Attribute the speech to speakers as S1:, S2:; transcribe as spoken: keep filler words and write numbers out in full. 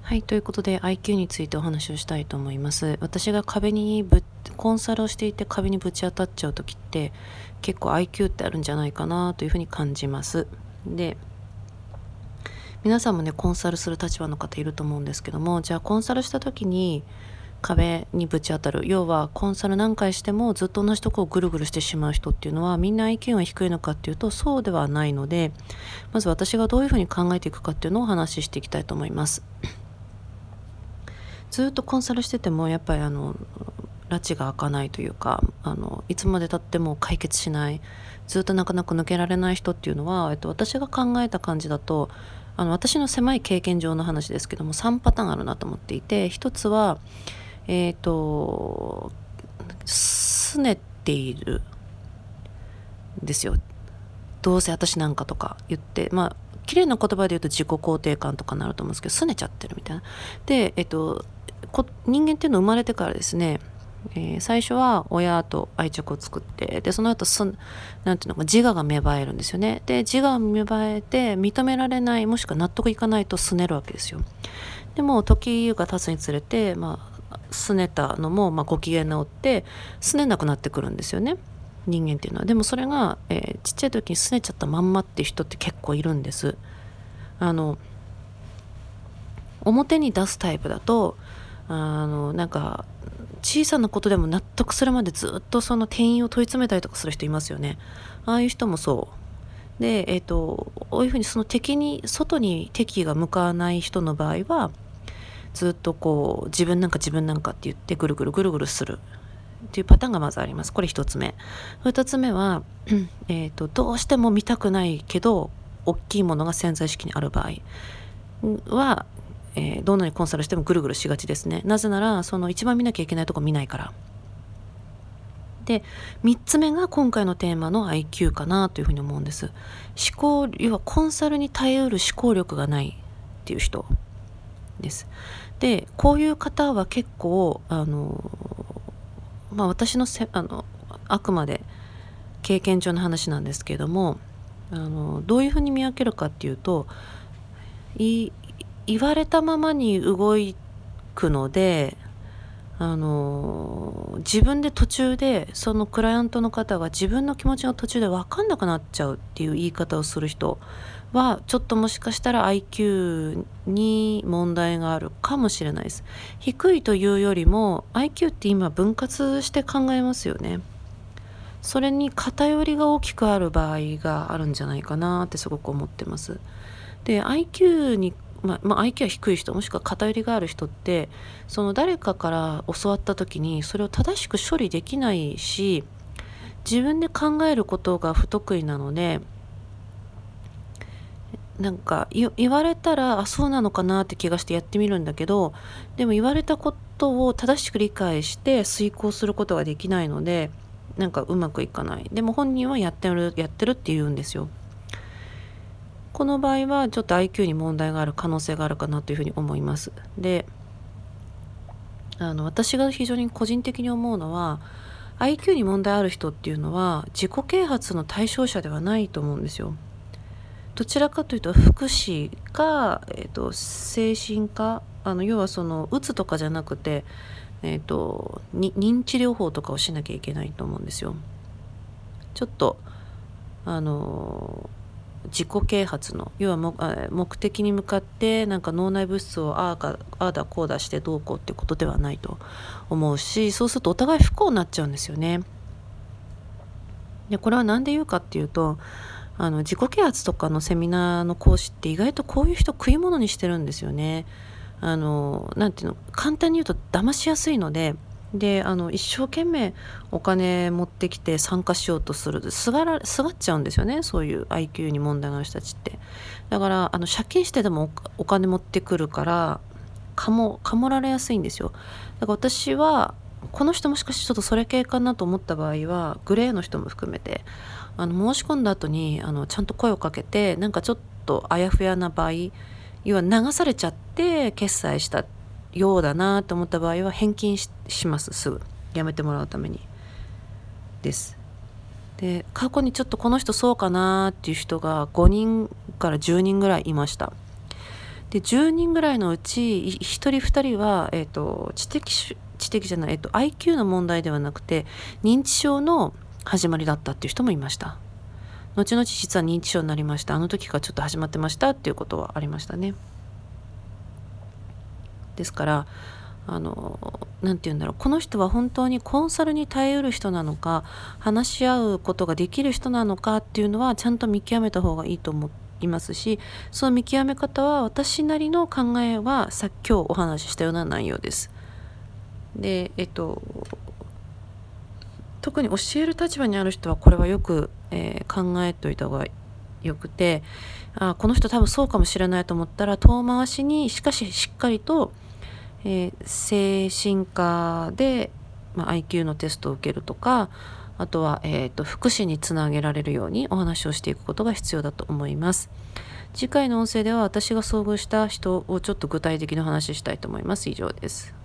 S1: はい、ということで アイキュー についてお話をしたいと思います。私が壁にぶコンサルをしていて壁にぶち当たっちゃう時って結構 アイキュー ってあるんじゃないかなというふうに感じます。で、皆さんもねコンサルする立場の方いると思うんですけども、じゃあコンサルした時に壁にぶち当たる、要はコンサル何回してもずっと同じとこをぐるぐるしてしまう人っていうのはみんな アイキュー が低いのかっていうとそうではないので、まず私がどういうふうに考えていくかっていうのをお話ししていきたいと思います。ずっとコンサルしててもやっぱりあの拉致が開かないというか、あのいつまでたっても解決しない、ずっとなかなか抜けられない人っていうのは、えっと、私が考えた感じだと、あの私の狭い経験上の話ですけどもさんパターンあるなと思っていて、一つはえっ、と拗ねているんですよ。どうせ私なんかとか言って、まあ綺麗な言葉で言うと自己肯定感とかになると思うんですけど、拗ねちゃってるみたいな。で、えっとこ人間っていうのは生まれてからですね、えー最初は親と愛着を作って、でその後すなんていうのか自我が芽生えるんですよね。で自我が芽生えて認められない、もしくは納得いかないと拗ねるわけですよ。でも時が経つにつれて、まあ拗ねたのも、まあ、ご機嫌直って拗ねなくなってくるんですよね、人間っていうのは。でもそれが、えーちっちゃい時に拗ねちゃったまんまっていう人って結構いるんです。あの表に出すタイプだと、あのなんか小さなことでも納得するまでずっとその店員を問い詰めたりとかする人いますよね。ああいう人もそうで、えっ、とこういうふうにその敵に外に敵が向かわない人の場合は、ずっとこう自分なんか自分なんかって言ってぐるぐるぐるぐるするっていうパターンがまずあります。これ一つ目。二つ目はえっとどうしても見たくないけど大きいものが潜在意識にある場合は、えーどんなにコンサルしてもぐるぐるしがちですね。なぜならその一番見なきゃいけないとこ見ないから。でみっつめが今回のテーマの アイキュー かなというふうに思うんです。思考、要はコンサルに耐えうる思考力がないっていう人です。でこういう方は結構あのまあ私のせあのあくまで経験上の話なんですけれども、あのどういうふうに見分けるかっていうと、い言われたままに動くので、あの自分で途中でそのクライアントの方が自分の気持ちが途中で分かんなくなっちゃうっていう言い方をする人はちょっともしかしたら アイキュー に問題があるかもしれないです。低いというよりも アイキュー って今分割して考えますよね。それに偏りが大きくある場合があるんじゃないかなってすごく思ってます。で アイキュー にまあ、まあ、アイキュー は低い人もしくは偏りがある人って、その誰かから教わった時にそれを正しく処理できないし、自分で考えることが不得意なので、なんか言われたらあそうなのかなって気がしてやってみるんだけど、でも言われたことを正しく理解して遂行することができないので、なんかうまくいかない。でも本人はやってるやってるって言うんですよ。この場合はちょっと アイキュー に問題がある可能性があるかなというふうに思います。で、あの私が非常に個人的に思うのは アイキュー に問題ある人っていうのは自己啓発の対象者ではないと思うんですよ。どちらかというと福祉か、えー、と精神科、あの要はそのうつとかじゃなくて、えー、とに認知療法とかをしなきゃいけないと思うんですよ。ちょっとあの自己啓発の要はも目的に向かってなんか脳内物質をああかああだこうだしてどうこうってことではないと思うし、そうするとお互い不幸になっちゃうんですよね。でこれは何で言うかっていうと、あの自己啓発とかのセミナーの講師って意外とこういう人食い物にしてるんですよね。あのなんていうの、簡単に言うと騙しやすいので、であの一生懸命お金持ってきて参加しようとするすがらすがっちゃうんですよね、そういう アイキュー に問題がある人たちって。だからあの借金してでもおお金持ってくるからかもかもられやすいんですよ。だから私はこの人もしかしてちょっとそれ系かなと思った場合はグレーの人も含めて、あの申し込んだ後にあのちゃんと声をかけて、なんかちょっとあやふやな場合、要は流されちゃって決済したようだなと思った場合は返金 し, します。すぐやめてもらうためにです。で過去にちょっとこの人そうかなっていう人がごにんからじゅうにんぐらいいました。 でじゅうにんぐらいのうちひとりふたりは、えーと、知的し知的じゃない、えーと、アイキュー の問題ではなくて認知症の始まりだったっていう人もいました。後々実は認知症になりました、あの時からちょっと始まってましたっていうことはありましたね。ですからあのなんて言うんだろう、この人は本当にコンサルに耐えうる人なのか、話し合うことができる人なのかっていうのはちゃんと見極めた方がいいと思いますし、その見極め方は私なりの考えはさ今日お話ししたような内容です。でえっと特に教える立場にある人はこれはよく、えー考えておいた方がよくて、あこの人多分そうかもしれないと思ったら遠回しに、しかししっかりと、えー精神科で、まあ、アイキュー のテストを受けるとか、あとは、えーと福祉につなげられるようにお話をしていくことが必要だと思います。次回の音声では私が遭遇した人をちょっと具体的な話したいと思います。以上です。